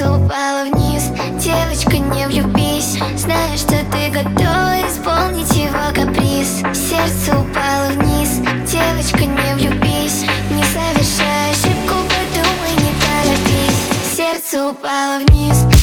Сердце упало вниз, девочка, не влюбись. Знаю, что ты готова исполнить его каприз. Сердце упало вниз, девочка, не влюбись. Не совершай ошибку, подумай, не торопись. Сердце упало вниз.